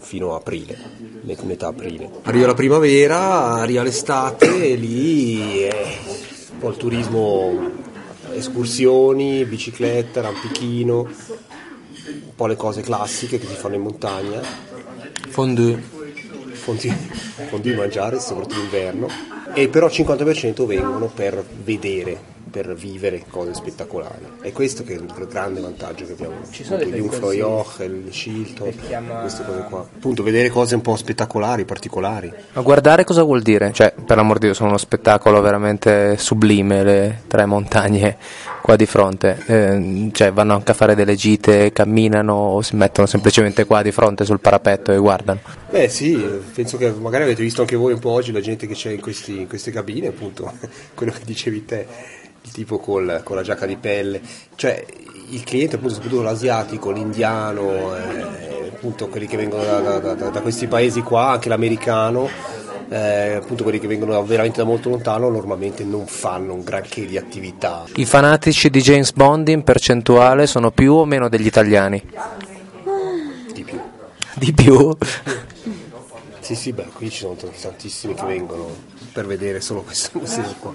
fino a aprile, metà aprile. Arriva la primavera, arriva l'estate e lì è un po' il turismo, escursioni, bicicletta, arrampichino, un po' le cose classiche che si fanno in montagna. Fondue. Fondue, fondue mangiare, soprattutto d'inverno. E però il cinquanta per cento vengono per vedere, per vivere cose spettacolari. È questo che è il grande vantaggio che abbiamo. Ci sono il Jungfrau Joch, il Schilton, queste cose qua. Appunto, vedere cose un po' spettacolari, particolari. Ma guardare cosa vuol dire? Cioè, per l'amor di Dio, sono uno spettacolo veramente sublime, le tre montagne qua di fronte. Eh, cioè, vanno anche a fare delle gite, camminano o si mettono semplicemente qua di fronte sul parapetto e guardano? Beh sì, penso che magari avete visto anche voi un po' oggi la gente che c'è in, questi, in queste cabine, appunto, quello che dicevi te, il tipo col, con la giacca di pelle, cioè il cliente appunto, soprattutto l'asiatico, l'indiano, eh, appunto quelli che vengono da, da, da, da questi paesi qua, anche l'americano, eh, appunto quelli che vengono veramente da molto lontano, normalmente non fanno un granché di attività. I fanatici di James Bond in percentuale sono più o meno degli italiani? Di più. Di più? Sì, sì, beh, qui ci sono tantissimi che vengono per vedere solo questo museo qua.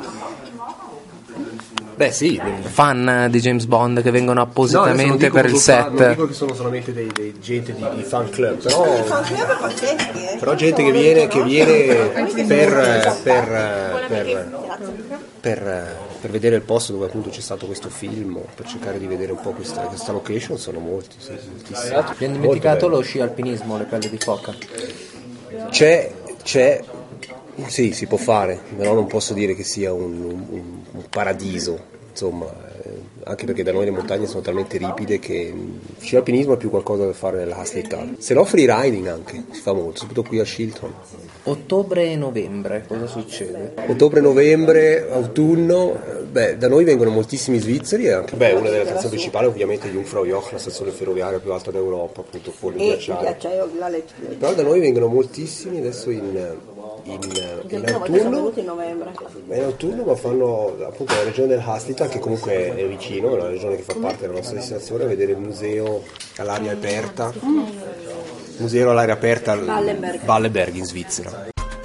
Beh, sì. Fan di James Bond che vengono appositamente no, per il set. Fan, non dico che sono solamente dei, dei gente di, di fan club, però, però gente che viene, che viene per, per, per, per, per vedere il posto dove appunto c'è stato questo film, per cercare di vedere un po' questa, questa location, sono molti, sì, moltissimi. Abbiamo dimenticato lo sci alpinismo, le pelle di foca. C'è, c'è, sì, si può fare, però non posso dire che sia un, un, un paradiso, insomma, eh, anche perché da noi le montagne sono talmente ripide che sci alpinismo è più qualcosa da fare nella Hasleital. Se no freeriding anche, si fa molto, soprattutto qui a Schilton. Ottobre e novembre, cosa succede? Ottobre, novembre, autunno, beh, da noi vengono moltissimi svizzeri e anche, beh, una delle attrazioni principali è ovviamente Jungfrau Joch, la stazione ferroviaria più alta d'Europa, appunto fuori il ghiacciaio. Però da noi vengono moltissimi adesso in, in, in autunno, in novembre. in autunno, ma fanno appunto la regione del Hasleital, che comunque è vicino, è una regione che fa parte della nostra destinazione, a vedere il museo all'aria aperta. Museo all'aria aperta al Ballenberg. Ballenberg in Svizzera.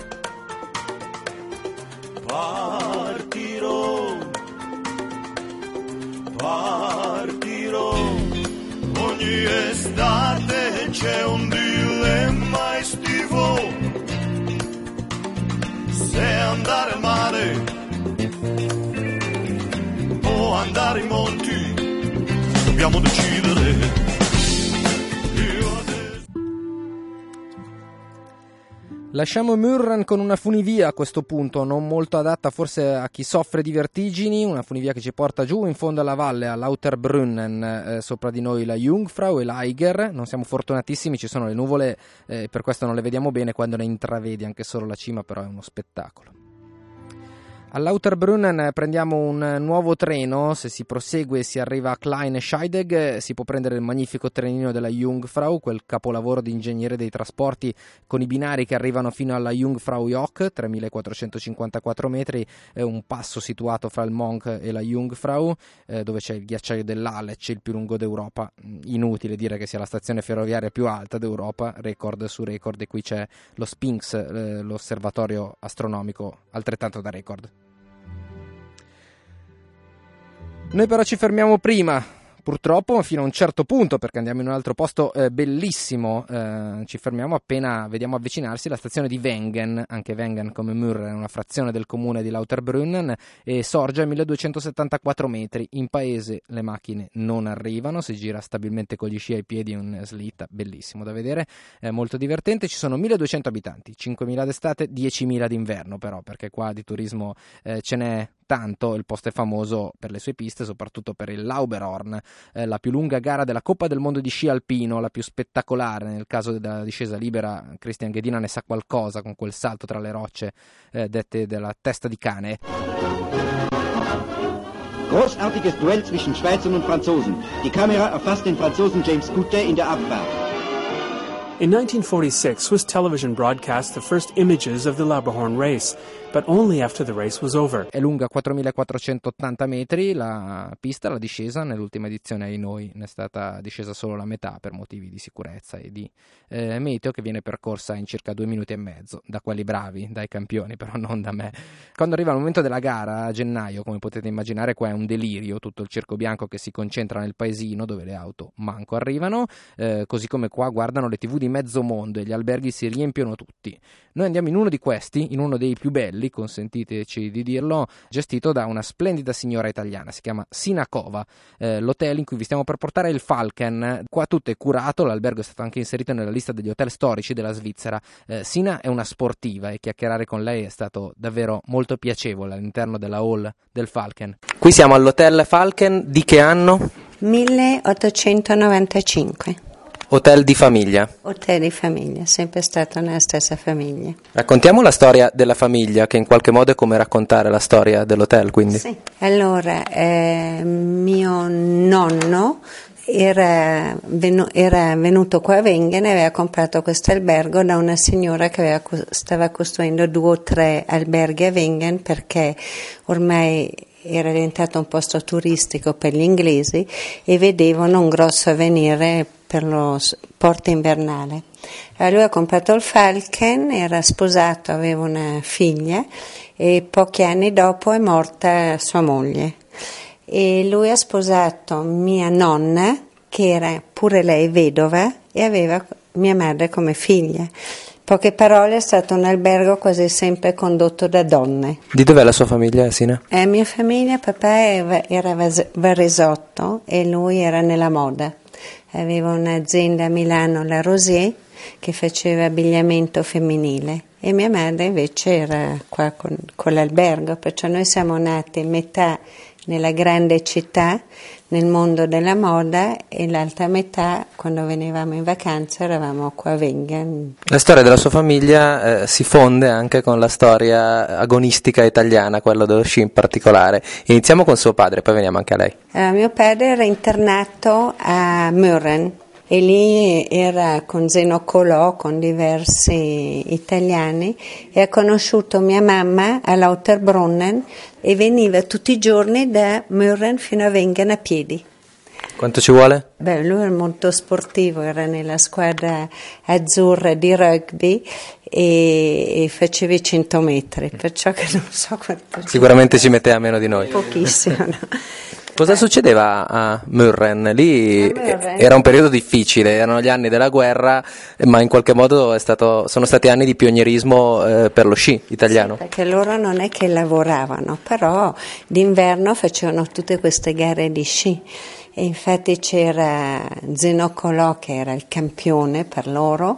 Partirò, partirò, ogni estate c'è un dilemma estivo, se andare al mare o andare in monti, dobbiamo decidere. Lasciamo Murren con una funivia a questo punto, non molto adatta forse a chi soffre di vertigini, una funivia che ci porta giù in fondo alla valle, a Lauterbrunnen, eh, sopra di noi la Jungfrau e l'Eiger. Non siamo fortunatissimi, ci sono le nuvole, eh, per questo non le vediamo bene, quando ne intravedi anche solo la cima, però è uno spettacolo. A Lauterbrunnen prendiamo un nuovo treno, se si prosegue e si arriva a Klein Scheidegg si può prendere il magnifico trenino della Jungfrau, quel capolavoro di ingegnere dei trasporti con i binari che arrivano fino alla Jungfrau Joch, tremilaquattrocentocinquantaquattro metri, è un passo situato fra il Monch e la Jungfrau, eh, dove c'è il ghiacciaio dell'Aletsch, il più lungo d'Europa. Inutile dire che sia la stazione ferroviaria più alta d'Europa, record su record, e qui c'è lo Sphinx, eh, l'osservatorio astronomico, altrettanto da record. Noi però ci fermiamo prima, purtroppo fino a un certo punto, perché andiamo in un altro posto eh, bellissimo, eh, ci fermiamo appena vediamo avvicinarsi la stazione di Wengen, anche Wengen come Murren è una frazione del comune di Lauterbrunnen e sorge a milleduecentosettantaquattro metri, in paese le macchine non arrivano, si gira stabilmente con gli sci ai piedi, un slitta bellissimo da vedere, è molto divertente, ci sono milleduecento abitanti, cinquemila d'estate, diecimila d'inverno però, perché qua di turismo eh, ce n'è tanto. Il posto è famoso per le sue piste, soprattutto per il Lauberhorn, eh, la più lunga gara della Coppa del Mondo di sci alpino, la più spettacolare. Nel caso della discesa libera, Christian Ghedina ne sa qualcosa con quel salto tra le rocce eh, dette della testa di cane. Großartiges Duell zwischen Schweizern und Franzosen. Die Kamera erfasst den Franzosen James Coutet in der Abfahrt. In nineteen forty-six, Swiss television broadcast the first images of the Lauberhorn race, but only after the race was over. È lunga quattromilaquattrocentottanta metri la pista, la discesa. Nell'ultima edizione ai noi ne è stata discesa solo la metà per motivi di sicurezza e di eh, meteo, che viene percorsa in circa due minuti e mezzo, da quelli bravi, dai campioni, però non da me. Quando arriva il momento della gara, a gennaio, come potete immaginare, qua è un delirio, tutto il circo bianco che si concentra nel paesino dove le auto manco arrivano, eh, così come qua guardano le tv di mezzo mondo e gli alberghi si riempiono tutti. Noi andiamo in uno di questi, in uno dei più belli, consentiteci di dirlo, gestito da una splendida signora italiana, si chiama Sinakova. Eh, l'hotel in cui vi stiamo per portare è il Falken, qua tutto è curato, l'albergo è stato anche inserito nella lista degli hotel storici della Svizzera. Eh, Sina è una sportiva e chiacchierare con lei è stato davvero molto piacevole all'interno della hall del Falken. Qui siamo all'hotel Falken, di che anno? milleottocentonovantacinque. Hotel di famiglia. Hotel di famiglia, sempre stato nella stessa famiglia. Raccontiamo la storia della famiglia, che in qualche modo è come raccontare la storia dell'hotel, quindi. Sì. Allora, eh, mio nonno era, venu- era venuto qua a Wengen e aveva comprato questo albergo da una signora che aveva, stava costruendo due o tre alberghi a Wengen, perché ormai era diventato un posto turistico per gli inglesi e vedevano un grosso avvenire per lo sport invernale. Allora lui ha comprato il Falken, era sposato, aveva una figlia e pochi anni dopo è morta sua moglie. E lui ha sposato mia nonna, che era pure lei vedova, e aveva mia madre come figlia. Poche parole, è stato un albergo quasi sempre condotto da donne. Di dov'è la sua famiglia, Sina? La mia famiglia, papà era Varesotto e lui era nella moda. Aveva un'azienda a Milano, la Rosier, che faceva abbigliamento femminile, e mia madre invece era qua con, con l'albergo, perciò noi siamo nati metà nella grande città, nel mondo della moda, e l'altra metà, quando venivamo in vacanza, eravamo qua a Wengen. La storia della sua famiglia eh, si fonde anche con la storia agonistica italiana, quella dello sci in particolare. Iniziamo con suo padre, poi veniamo anche a lei. Uh, mio padre era internato a Mürren e lì era con Zeno Colò, con diversi italiani, e ha conosciuto mia mamma a Lauterbrunnen e veniva tutti i giorni da Mürren fino a Wengen a piedi. Quanto ci vuole? Beh, lui era molto sportivo, era nella squadra azzurra di rugby e, e faceva i cento metri, perciò che non so quanto. Sicuramente ci metteva meno di noi. Pochissimo, no? Cosa succedeva a Mürren? Lì a Mürren era un periodo difficile, erano gli anni della guerra, ma in qualche modo è stato, sono stati anni di pionierismo eh, per lo sci italiano. Sì, perché loro non è che lavoravano, però d'inverno facevano tutte queste gare di sci. E infatti c'era Zeno Colò, che era il campione per loro,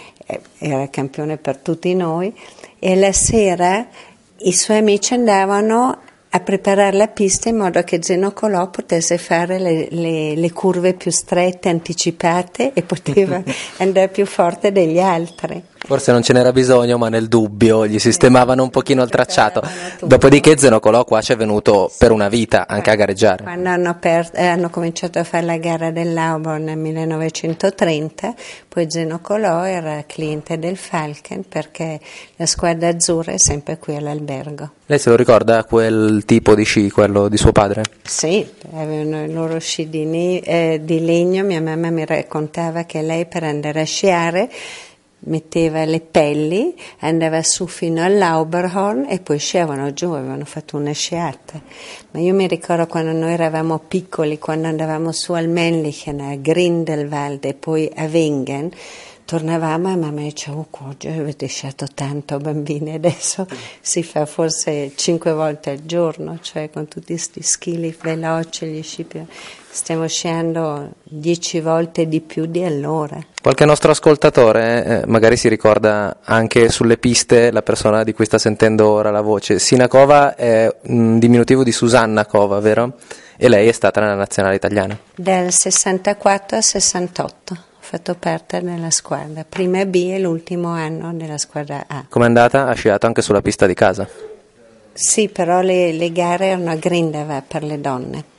era il campione per tutti noi, e la sera i suoi amici andavano a preparare la pista in modo che Zeno Colò potesse fare le, le, le curve più strette, anticipate, e poteva andare più forte degli altri. Forse non ce n'era bisogno, ma nel dubbio gli sistemavano un pochino il tracciato. Dopodiché Zeno Colò qua ci è venuto per una vita anche a gareggiare. Quando hanno, per, eh, hanno cominciato a fare la gara dell'Auburn nel millenovecentotrenta, poi Zeno Colò era cliente del Falken, perché la squadra azzurra è sempre qui all'albergo. Lei se lo ricorda quel tipo di sci, quello di suo padre? Sì, avevano i loro sci di, ne- eh, di legno. Mia mamma mi raccontava che lei, per andare a sciare, metteva le pelli, andava su fino all'Auberhorn e poi sciavano giù, avevano fatto una sciata. Ma io mi ricordo quando noi eravamo piccoli, quando andavamo su al Männlichen, a Grindelwald e poi a Wengen, tornavamo e mamma diceva: oh, oggi avete sciato tanto bambini, adesso si fa forse cinque volte al giorno, cioè con tutti questi schili veloci, gli sci più. Stiamo sciando dieci volte di più di allora. Qualche nostro ascoltatore eh, magari si ricorda anche sulle piste la persona di cui sta sentendo ora la voce. Sinakova è un diminutivo di Susanna Kova, vero? E lei è stata nella nazionale italiana. Dal sessantaquattro al sessantotto ho fatto parte della squadra, prima B e l'ultimo anno della squadra A. Com'è andata? Ha sciato anche sulla pista di casa? Sì, però le, le gare erano a Grindelwald per le donne.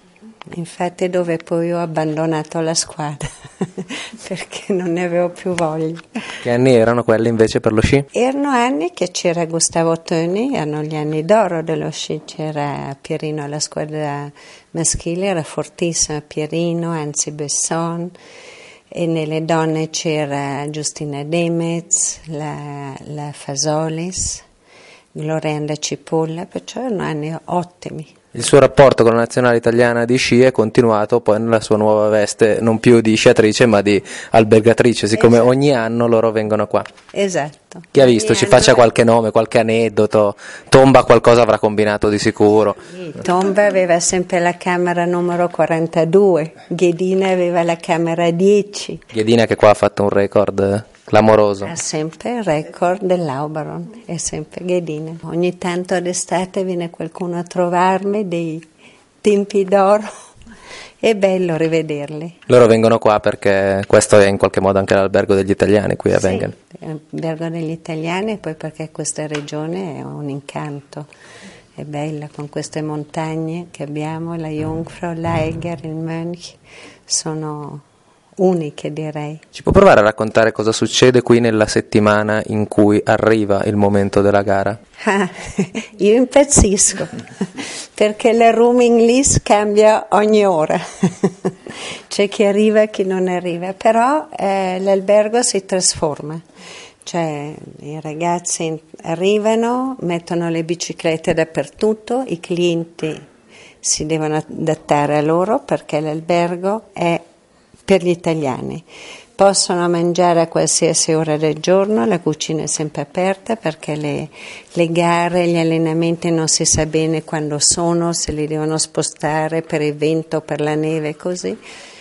infatti dove poi ho abbandonato la squadra perché non ne avevo più voglia. Che anni erano quelli invece per lo sci? Erano anni che c'era Gustavo Toni, erano gli anni d'oro dello sci, c'era Pierino, la squadra maschile era fortissima, Pierino, Anzi Besson, e nelle donne c'era Giustina Demez, la, la Fasolis, Glorianda Cipolla, perciò erano anni ottimi. Il suo rapporto con la nazionale italiana di sci è continuato poi nella sua nuova veste, non più di sciatrice ma di albergatrice, siccome esatto. Ogni anno loro vengono qua. Esatto. Chi ha visto? Ogni Ci faccia anno... qualche nome, qualche aneddoto. Tomba qualcosa avrà combinato di sicuro. Tomba aveva sempre la camera numero quarantadue, Ghedina aveva la camera dieci. Ghedina che qua ha fatto un record clamoroso. Ha sempre il record dell'Auberon, è sempre Ghedina. Ogni tanto d'estate viene qualcuno a trovarmi dei tempi d'oro, è bello rivederli. Loro vengono qua perché questo è in qualche modo anche l'albergo degli italiani qui a sì, Wengen. L'albergo degli italiani e poi perché questa regione è un incanto, è bella con queste montagne che abbiamo, la Jungfrau, l'Eiger, il Mönch, sono uniche direi. Ci può provare a raccontare cosa succede qui nella settimana in cui arriva il momento della gara? Ah, io impazzisco perché la rooming list cambia ogni ora, c'è chi arriva e chi non arriva, però eh, l'albergo si trasforma, cioè i ragazzi arrivano, mettono le biciclette dappertutto, i clienti si devono adattare a loro perché l'albergo è per gli italiani. Possono mangiare a qualsiasi ora del giorno, la cucina è sempre aperta perché le, le gare, gli allenamenti non si sa bene quando sono, se li devono spostare per il vento, per la neve, così.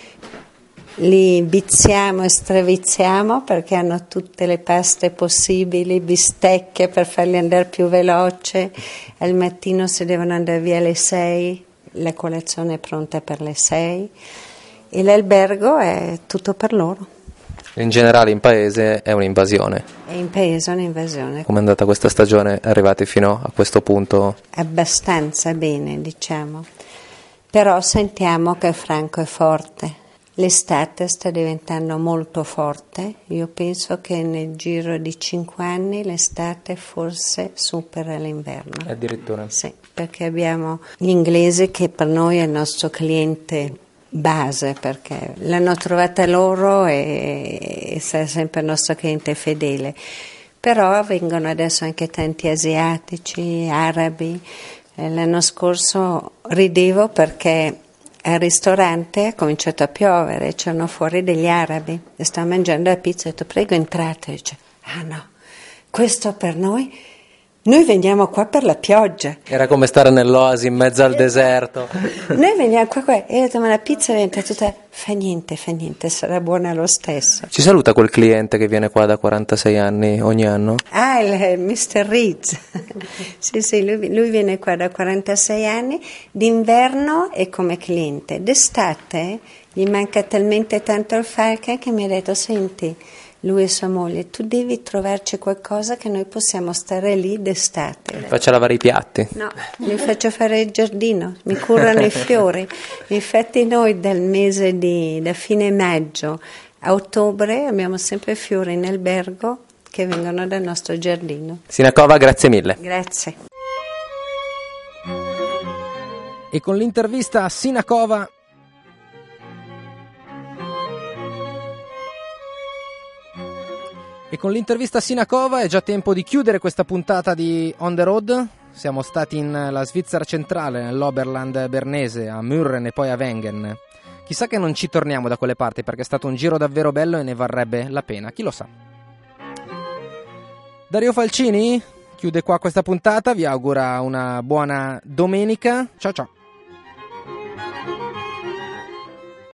Li viziamo e straviziamo perché hanno tutte le paste possibili, bistecche per farli andare più veloce, al mattino si devono andare via alle sei, la colazione è pronta per le sei. E l'albergo è tutto per loro. In generale in paese è un'invasione. È in paese un'invasione. Come è andata questa stagione? Arrivati fino a questo punto? Abbastanza bene, diciamo. Però sentiamo che Franco è forte. L'estate sta diventando molto forte. Io penso che nel giro di cinque anni l'estate forse supera l'inverno. Addirittura? Sì, perché abbiamo gli inglesi che per noi è il nostro cliente base, perché l'hanno trovata loro e, e sarà sempre il nostro cliente fedele, però vengono adesso anche tanti asiatici, arabi. L'anno scorso ridevo perché al ristorante è cominciato a piovere, c'erano fuori degli arabi e stavano mangiando la pizza e ho detto prego entrate, e dice ah no, questo per noi Noi veniamo qua per la pioggia. Era come stare nell'oasi in mezzo al deserto. Noi veniamo qua, qua e ho detto ma la pizza diventa tutta, fa niente, fa niente, sarà buona lo stesso. Ci saluta quel cliente che viene qua da quarantasei anni ogni anno? Ah, il mister Reeds. Sì, sì, lui, lui viene qua da quarantasei anni, d'inverno è come cliente, d'estate gli manca talmente tanto il Falcon che mi ha detto senti, lui e sua moglie, tu devi trovarci qualcosa che noi possiamo stare lì d'estate. Faccia lavare i piatti? No, mi faccio fare il giardino, mi curano i fiori. Infatti noi dal mese di, da fine maggio a ottobre abbiamo sempre fiori in albergo che vengono dal nostro giardino. Sinakova, grazie mille. Grazie. E con l'intervista a Sinakova E con l'intervista a Sinakova è già tempo di chiudere questa puntata di On the Road. Siamo stati in la Svizzera centrale, nell'Oberland bernese, a Mürren e poi a Wengen. Chissà che non ci torniamo da quelle parti perché è stato un giro davvero bello e ne varrebbe la pena, chi lo sa. Dario Falcini chiude qua questa puntata, vi augura una buona domenica. Ciao ciao.